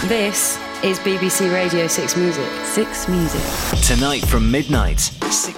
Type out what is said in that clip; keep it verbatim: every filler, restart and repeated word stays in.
This is B B C Radio six Music. Six Music. Tonight from midnight, Six